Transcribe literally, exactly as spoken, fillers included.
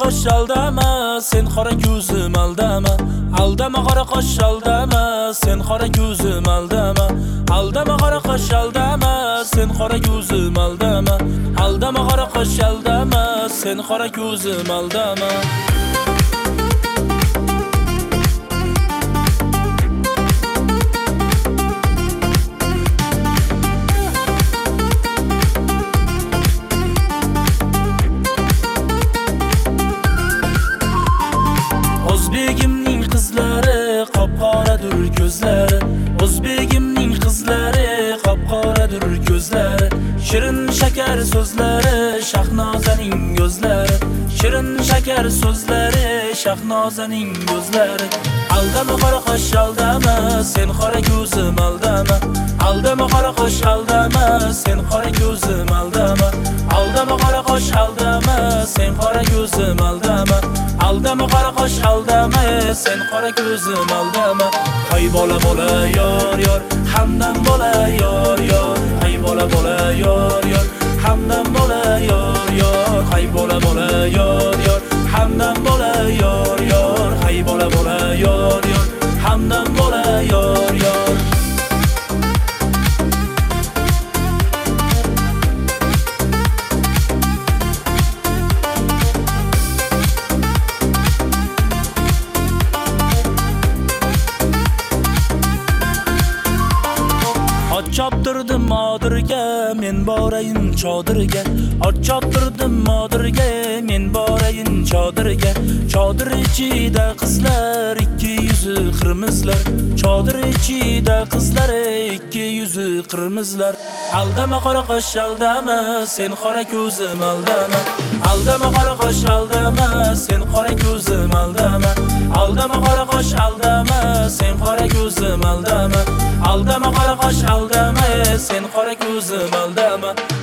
qosh aldama, sen qora ko'zim aldama. Aldama qora qosh aldama, sen qora ko'zim aldama. Aldama qora qosh aldama, sen qora ko'zim aldama. Aldama qora qosh aldama, sen qora ko'zim aldama. O'zbegimning qizlari qop-qoradir ko'zlari. O'zbegimning qizlari qop-qoradir ko'zlari. Shirin shakar so'zlari, Shahnozaning ko'zlari. Shirin shakar so'zlari, Shahnozaning ko'zlari. Aldama qora qosh aldama, sen qora ko'zim aldama. Aldama qora qosh aldama, sen qora ko'zim aldama. Aldama qora qosh aldama, sen qora ko'zim aldama. Aldama qora qosh aldama, sen qora ko'zim aldama. Hay bola bola yor yor, hamdam bola yor yor. Hay bola bola yor yor, hamdam bola yor yor. Hay bola bola yor yor, hamdam bola yor yor. Hay bola bola yor yor, hamdam bola yor yor. Ot choptirdim modirga, men borayin chodirga. Ot choptirdim modirga, men borayin chodirga. Chodir ichida qizlar, ikki yuzi qirmizlar. Chodir ichida qizlar, ikki yuzi qirmizlar. Aldama qora qosh aldama, sen qora ko'zim aldama. Aldama qora qosh aldama, sen qora ko'zim aldama. Aldama qora qosh aldama, sen qora ko'zim aldama. Aldama qora qosh aldama, sen qora ko'zim aldama.